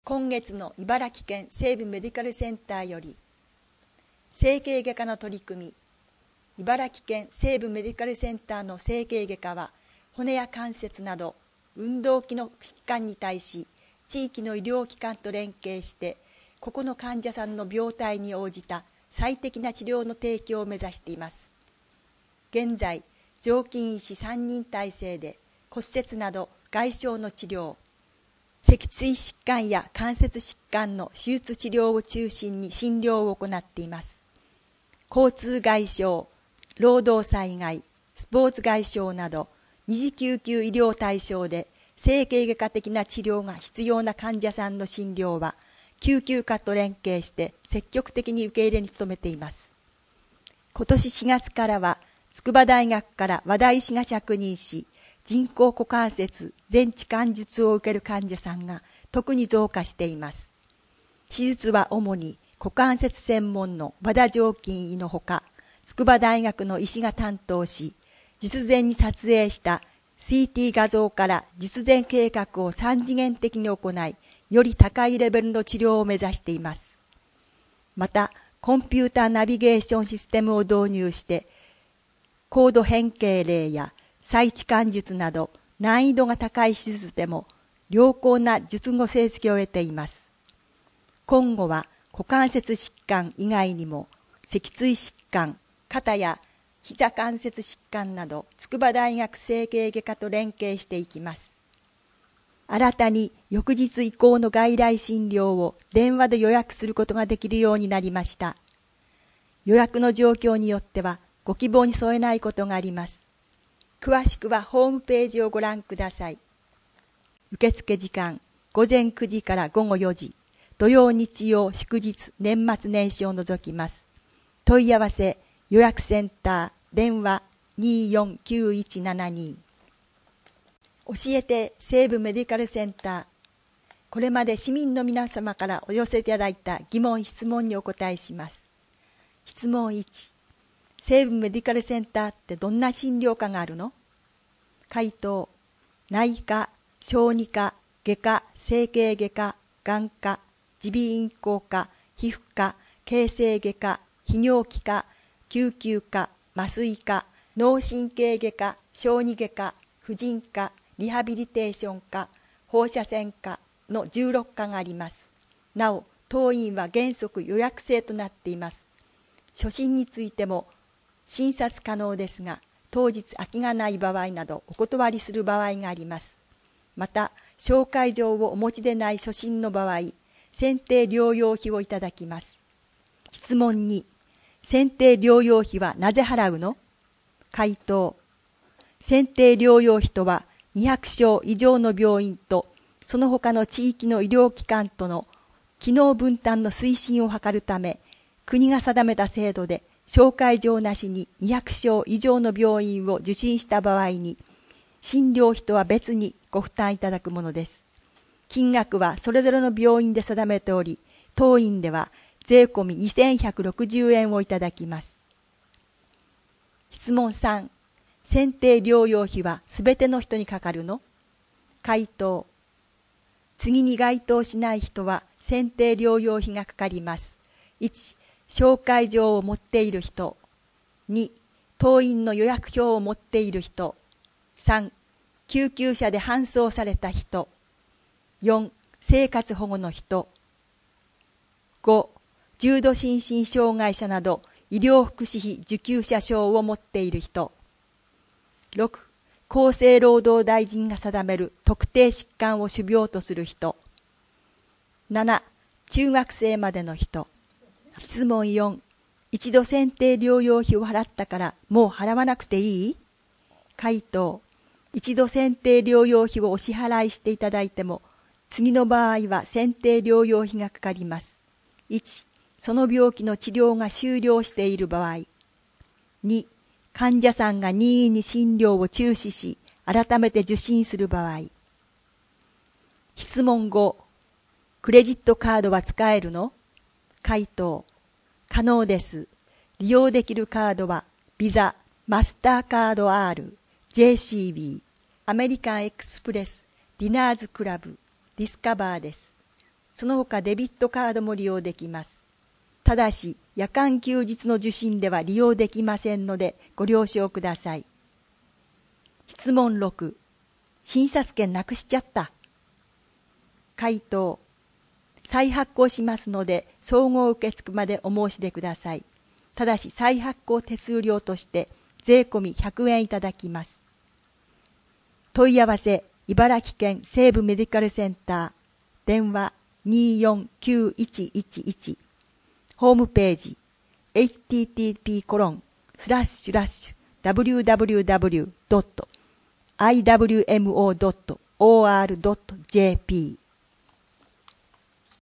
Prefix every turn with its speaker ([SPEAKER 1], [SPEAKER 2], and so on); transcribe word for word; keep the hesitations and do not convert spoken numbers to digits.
[SPEAKER 1] 今月の茨城県西部メディカルセンターより整形外科の取り組み。茨城県西部メディカルセンターの整形外科は骨や関節など運動器の疾患に対し地域の医療機関と連携して個々の患者さんの病態に応じた最適な治療の提供を目指しています。現在常勤医師さんにん体制で骨折など外傷の治療、脊椎疾患や関節疾患の手術治療を中心に診療を行っています。交通外傷、労働災害、スポーツ外傷など二次救急医療対象で整形外科的な治療が必要な患者さんの診療は救急科と連携して積極的に受け入れに努めています。今年しがつからは筑波大学から和田医師が着任し、人工股関節全置換術を受ける患者さんが特に増加しています。手術は主に股関節専門の和田常勤医のほか、筑波大学の医師が担当し、術前に撮影した シーティー 画像から術前計画を三次元的に行い、より高いレベルの治療を目指しています。また、コンピューターナビゲーションシステムを導入して、高度変形例や再置換術など難易度が高い手術でも良好な術後成績を得ています。今後は股関節疾患以外にも脊椎疾患、肩や膝関節疾患など筑波大学整形外科と連携していきます。新たに翌日以降の外来診療を電話で予約することができるようになりました。予約の状況によってはご希望に添えないことがあります。詳しくはホームページをご覧ください。受付時間、午前くじから午後よじ、土曜日曜祝日年末年始を除きます。問い合わせ、予約センター、電話にーよんきゅういちななに。教えて西部メディカルセンター。これまで市民の皆様からお寄せいただいた疑問・質問にお答えします。質問いち。西部メディカルセンターってどんな診療科があるの？回答。内科、小児科、外科、整形外科、眼科、耳鼻咽喉科、皮膚科、形成外科、泌尿器科、救急科、麻酔科、脳神経外科、小児外科、婦人科、リハビリテーション科、放射線科のじゅうろっかがあります。なお、当院は原則予約制となっています。初診についても診察可能ですが、当日空きがない場合などお断りする場合があります。また、紹介状をお持ちでない初診の場合、選定療養費をいただきます。質問に、選定療養費はなぜ払うの？回答。選定療養費とは、にひゃくしょう以上の病院と、その他の地域の医療機関との機能分担の推進を図るため、国が定めた制度で、紹介状なしににひゃくしょう以上の病院を受診した場合に、診療費とは別にご負担いただくものです。金額はそれぞれの病院で定めており、当院では税込みにせんひゃくろくじゅうえんをいただきます。質問さん。選定療養費はすべての人にかかるの？回答。次に該当しない人は選定療養費がかかります。いち、紹介状を持っている人。に、当院の予約表を持っている人。さん、救急車で搬送された人。よん、生活保護の人。ご、重度心身障害者など医療福祉費受給者証を持っている人。ろく、厚生労働大臣が定める特定疾患を種病とする人。なな、中学生までの人。質問よん、一度選定療養費を払ったからもう払わなくていい？回答。一度選定療養費をお支払いしていただいても、次の場合は選定療養費がかかります。いち、その病気の治療が終了している場合。に、患者さんが任意に診療を中止し、改めて受診する場合。質問ご、クレジットカードは使えるの？回答。可能です。利用できるカードは、ビザ、マスターカード R、ジェーシービー、アメリカンエクスプレス、ディナーズクラブ、ディスカバーです。 その他デビットカードも利用できます。ただし、夜間休日の受信では利用できませんのでご了承ください。質問ろく、診察券なくしちゃった。回答、再発行しますので総合受付までお申し出ください。ただし再発行手数料として税込みひゃくえんいただきます。問い合わせ、茨城県西部メディカルセンター、電話にーよんきゅういちいちいち、ホームページ エイチティーティーピーコロンスラッシュスラッシュダブリューダブリューダブリュードットアイダブリューエムオードットオーアールドットジェーピー